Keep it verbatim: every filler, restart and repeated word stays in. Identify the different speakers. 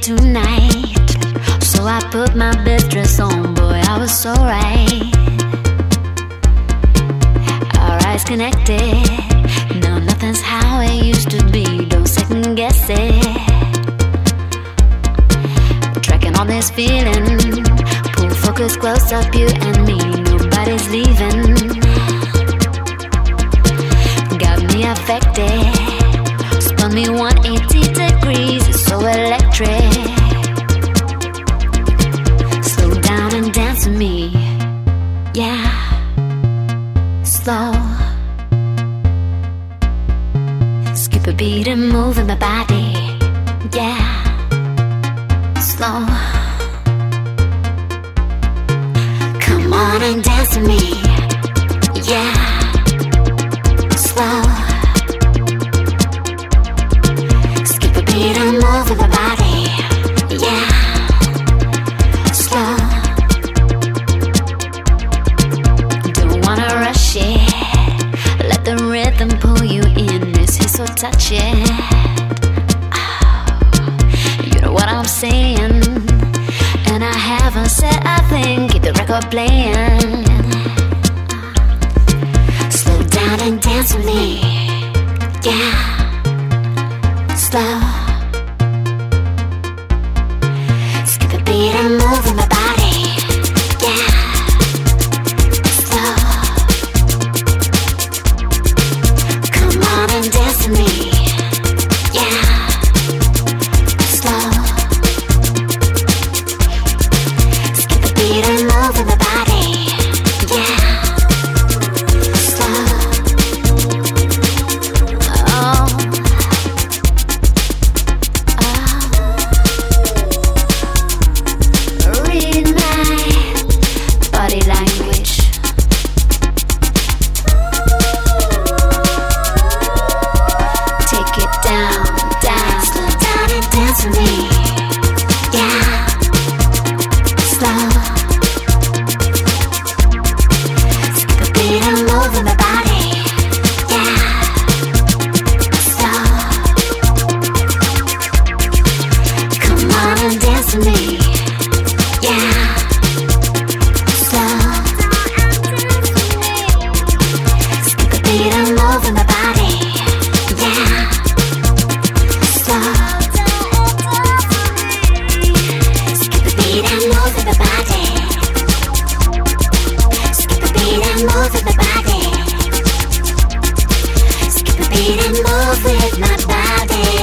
Speaker 1: tonight. So I put my best dress on, boy, I was so right. Our eyes connected, no, nothing's how it used to be. Don't second guess it. Tracking on this feeling, pull focus close up, you and me. Nobody's leaving. Got me affected, spun me one eighty degrees. It's so electric. Slow down and dance with me, yeah. Slow. Skip a beat and move in my body, yeah. Slow. Come on and dance with me, yeah. Slow. Skip a beat and move in my body, yeah. Slow. Don't wanna rush it, let the rhythm pull you in. It's here, so touch it. Oh, you know what I'm saying, and I haven't said a thing. Keep the record playing. Slow down and dance with me, yeah. Slow. Skip a beat and move in my body, yeah. Slow. Come on and dance with me, yeah. Slow. Skip a beat and move in my body, yeah. Slow. Oh. Oh. Read my body language. Take it down, down. Slow down and dance with me, yeah. Slow. Skip a beat and move in my body, yeah. Slow. Come on and dance with me, yeah. Slow. Skip a beat and move in my body, yeah. Slow. Skip a beat and move in my body. Skip a beat and move in my body. Skip a beat and move with my body.